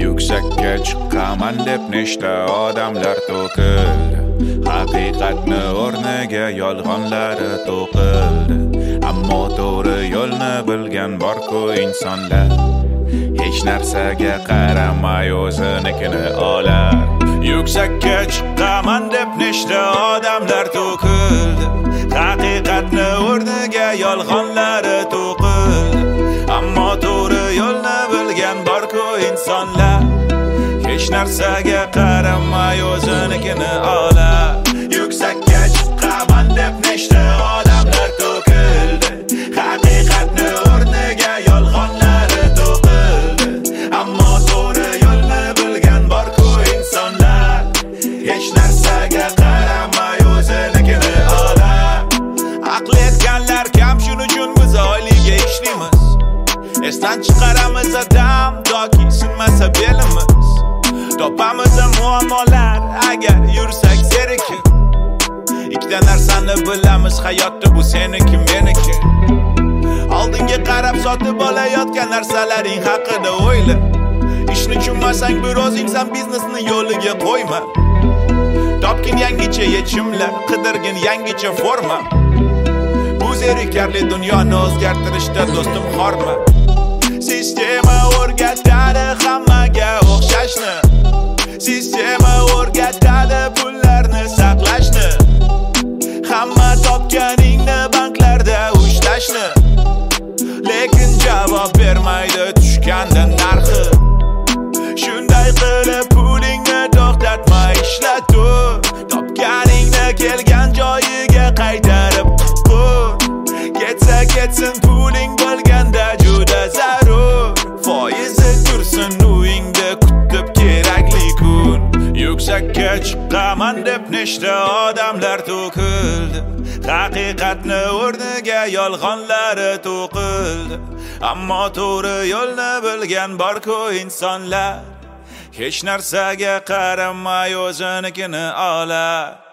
Yuksakka chiqaman deb nechta odamlar to'kildi. Haqiqatni o'rniga yolg'onlari to'qildi. Ammo to'g'ri yo'lni bilgan bor-ku insonlar. Hech narsaga qaramay o'zinikini olar. Yuksakka chiqaman deb nechta odamlar to'kildi. Haqiqatni o'rniga yolg'onlari to'qildi. Ammo to'g'ri yo'lni bilgan bor-ku insonlar. Hech narsaga qaramay o'zinikini olar. Yuksakka chiqaman deb nechta odamlar to'kildi. Haqiqatni o'rniga yolg'onlari to'qildi. Ammo to'g'ri yo'lni bilgan bor-ku insonlar. Hech narsaga qaramay o'zinikini olar. Aql etganlar kam, shuning uchun biz oyliga ishlaymiz. Esdan chiqaramiz adam toki sinmasa belimiz. Topamiz muammolar agar yursak zerikib. Ikkita narsani bilamiz, hayotda bu seniki meniki. Oldinga qarab sotib olayotgan narsalaring haqida o'yla. Ishni tushunmasang bir o'zingsan biznesni yo'liga qo'yma. Topgin yangicha yechimlar, qidirgin yangicha forma. Bu zerikarli dunyoni o'zgartirishda do'stim xorma. Sistema o'rgatadi hammaga o'xshashni. Sistema o'rgatadi pullarni saqlashni. Hamma topganingni banklarda ushlashni. Lekin javob bermaydi tushganda narxi. Shunday qilib pulingni to'xtatma, ishlatur. Topganingni kelgan joyiga qaytarib qur. Ketsa ketsin puling bo'lganda juda zarur. Foizi tursin uyingda kutib kerakli kun. Yuksakka chiqaman deb nechta odamlar to'kildi. Haqiqatni o'rniga yolg'onlari to'qildi. Ammo to'g'ri yo'lni bilgan bor-ku insonlar. Hech narsaga qaramay o'zinikini olar.